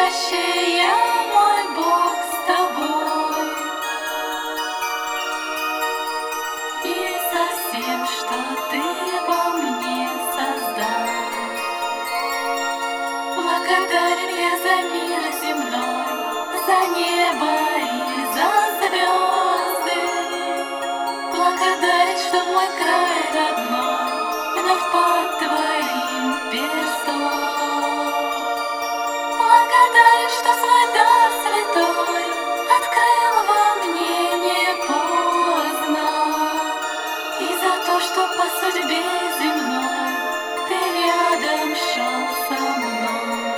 Настоящая, мой Бог, с тобой. И со всем, что ты во мне создал. Благодарен я за мир земной, за небо и за звезды. Благодарен, что мой край родной вновь под твоим перстом. Благодарен, что свой дар святой открыл во мне не поздно. И за то, что по судьбе земной ты рядом шел со мной.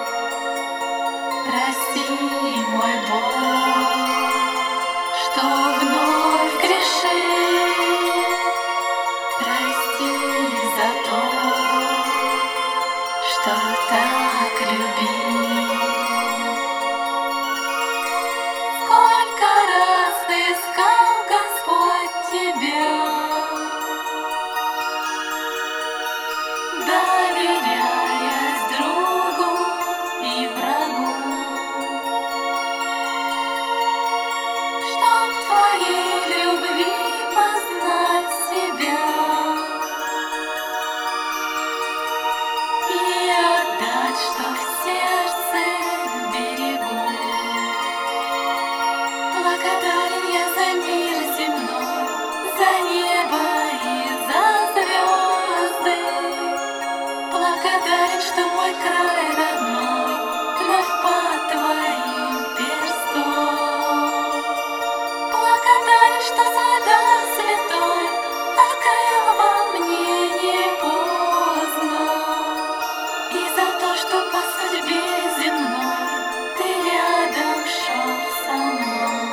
Прости, мой Бог, что вновь грешил. Прости за то, что так любил. Сколько раз искал Господь тебя, доверяясь другу и врагу, чтоб в твоей любви познать себя и отдать, что в сердце берегу. Благодарен я за мир земной, за небо и за звезды. Благодарен, что мой край родной вновь под твоим перстом. Благодарен, что свой дар святой открыл во мне не поздно. И за то, что по судьбе земной ты рядом шел со мной.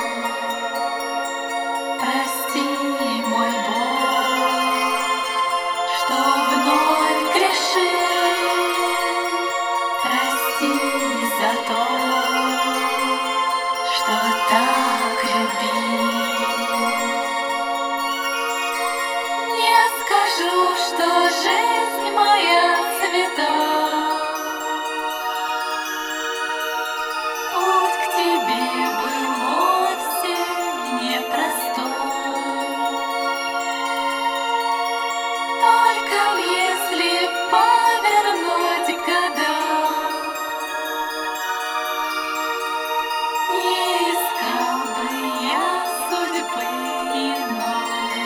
Прости, мой Бог, что вновь грешил. Прости за то, что так любил. Не скажу, что жизнь моя свята. Путь к тебе был вовсе непростой. Только если повернуть года, не искал бы я судьбы иной.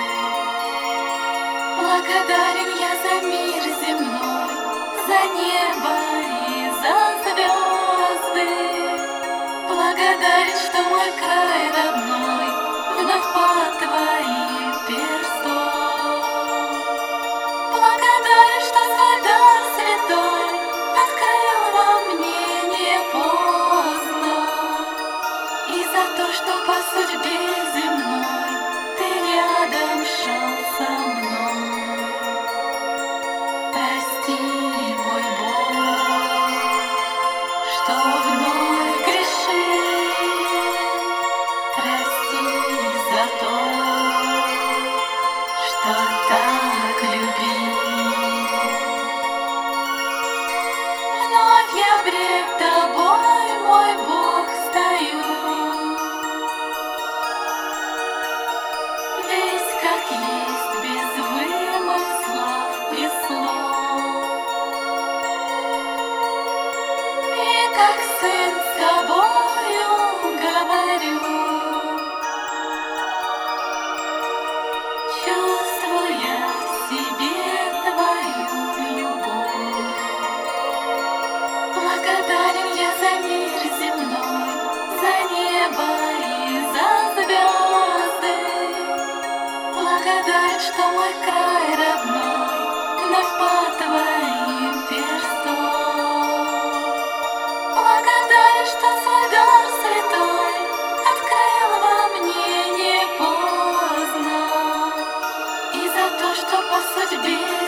Благодарен я за мир земной, за небо и за звезды. Благодарен, что мой край родной вновь под твоим перстом. Благодарен, что свой дар святой открыл во мне не поздно. И за то, что по судьбе земной ты рядом шел со мной. Прости, мой Бог, что вновь грешил. Прости за то, что так любил. Вновь я пред тобой, мой Бог, стою, весь как есть, без вымыслов и слов. И как сын с тобою говорю, чувствуя в себе твою любовь. Благодарен я за мир земной, за небо и за звезды. Благодарен, что мой край родной вновь под твоим перстом. Благодарен, что свой дар святой открыл во мне не поздно. И за то, что по судьбе